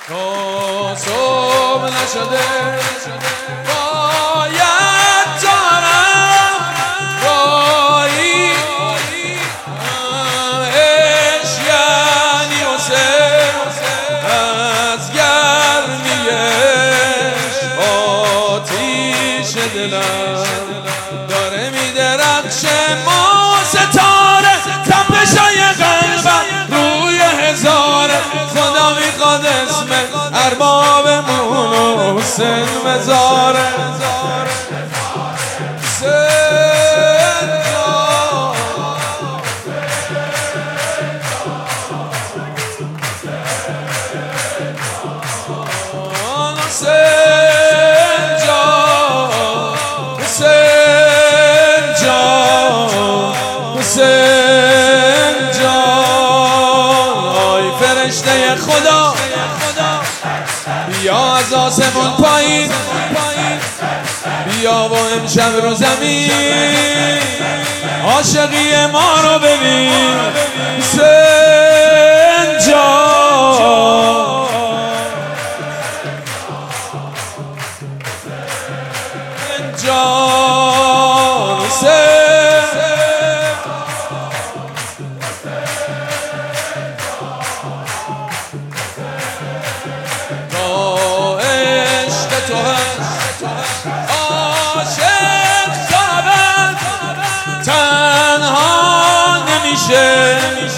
تا صبح نشده باید دارم رایی عشق یعنی حسین از گرمیش آتیش دلم داره میدرخشه ما ستاره تپشای قلبم روی هزاره خدا میخواد اسم اربابمون حسین مزاره فرشته خدا بیا از آسمون پایین بیا و امشب رو زمین عاشقی ما رو ببین حسین جان تو هست عاشق ثابت تنها نمیشه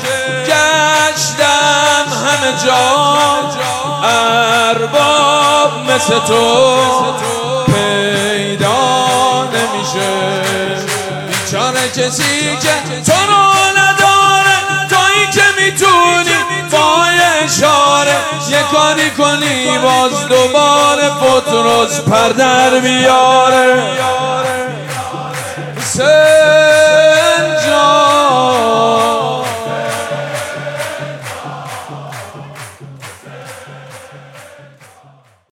گشتم همه جا ارباب مثل تو پیدا نمیشه بیچاره کسی که تو رو نداره تویی که میتونی با اشاره یه کاری کنی باز دوباره پتروس پر در بیاره